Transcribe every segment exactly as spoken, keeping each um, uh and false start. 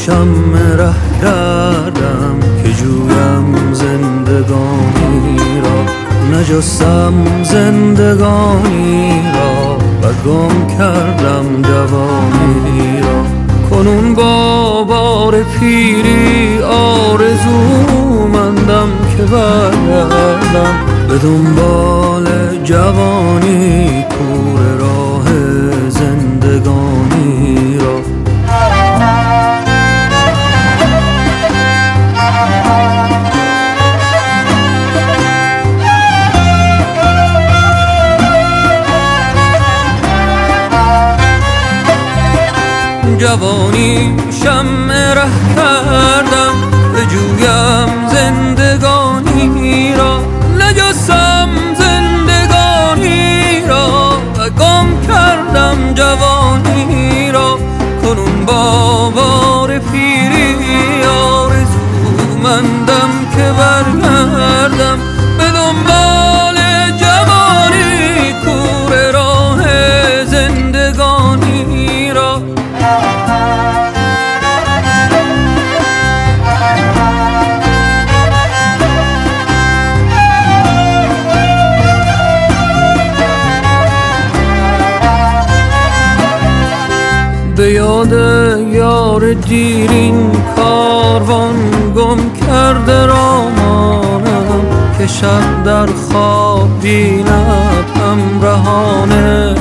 شم ره کردم که جویم زندگانی را، نجستم زندگانی را و گم کردم جوانی را. کنون با بار پیری آرزومندم که برگردم به دنبال جوانی، کوره راه زندگانی را. جوانی شم ره کردم بجویم زندگانی را، نجستم زندگانی را و گم کردم جوانی را. کنون با بار پیری آرزومندم که برگردم به دنبال جوانی، کوره راه زندگانی را. به یاد یار دیرین کاروان گم کرده رامانم، که شب در خواب بیند همراهان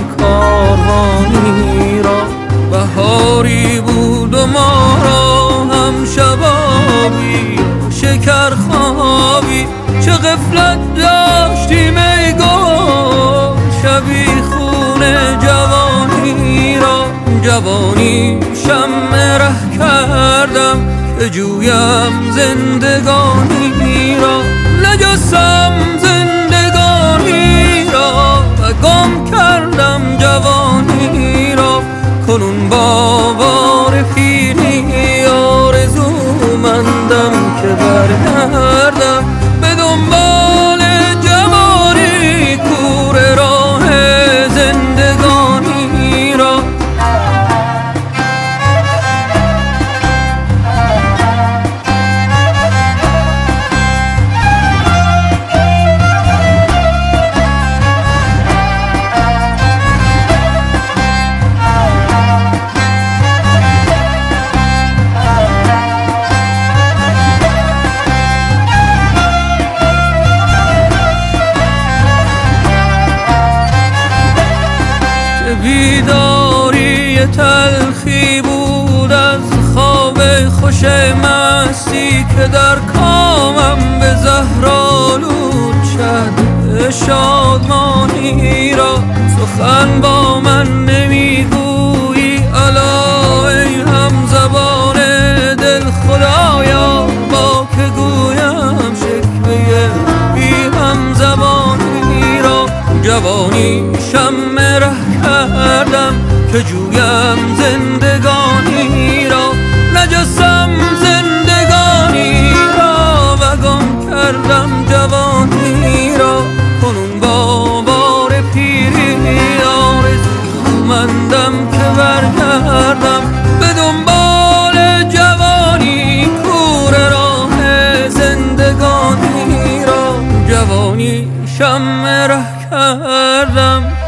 کاروانی را. بهاری بود و ما را هم شبابی شکر خوابی، چه غفلت داشتیم ای گل شبی خون جوانی را. جوانی شم ره کردم که جویم زندگانی را، نجستم زندگانی را و گم کردم جوانی را. کنون با بار پیری آرزومندم که برگردم به دنبال جوانی، کوره راه زندگانی را. بیداری تلخی بود از خواب خوش مستی، که در کامم به زهرآلود شد شادمانی را. سخن با من نمیگویی الا ای هم زبان دل خدایا، با که گویم شکوه بی هم زبانی را. جوانی شم ره کردم که جویم زندگانی را، نجستم زندگانی را و گم کردم جوانی را. کنون با بار پیری آرزومندم که برگردم به دنبال جوانی، کوره راه زندگانی را. جوانی شم ره کردم